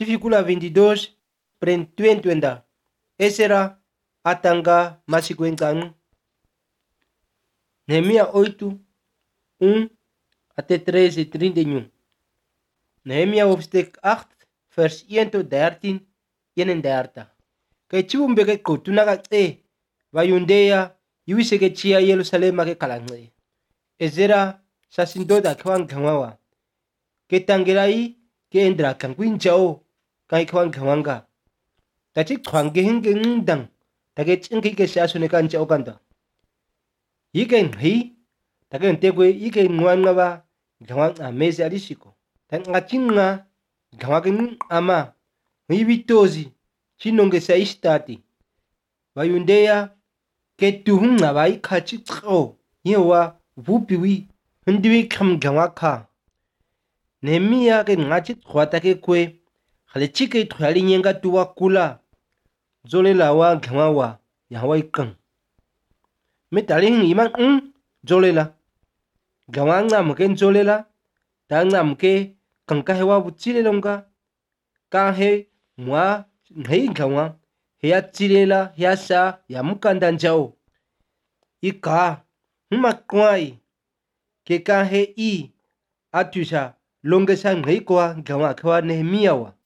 Tifícula 22, prend 22. Esse era Atanga Masiguencan. Nehemia 8, 1 até 13, 31. Nehemia hoofdstuk 8, vers 1 tot 13, 31. Kay chibumbe ke kutunaga va Yudea yuiseke chia Yerusalema ke kalang'e. Ezera sasindoda kwan gamawa. Ke tangirai ke endra kangwin jao kai kwan gamanga. Tachi kwange hinge ngdang take chinki ke shasune kan jao kanda. Yike nghi take ntegwe yike ngwanga ba gamang amezi alishiko. Tan ngachinga gamang ama ngibitozi chinonge sa istati. Va Yudea ke tuhunga ba ikachi tso yewa vupiwi hundiwi kam gamaka. Nehemia ke ngachi twata ke kwe khale chike twali nyenga tuwa kula zole lawa gamawa yawa ikang metaling iman zole la gamanga mken zole la tanga mke kanka hewa buchile longa ka he mwa ngei gawa ya chilela ya sa ya mukanda njao ika kwai ke ka he I atusha longe sa ngei kwa gawa kwa Nehemia wa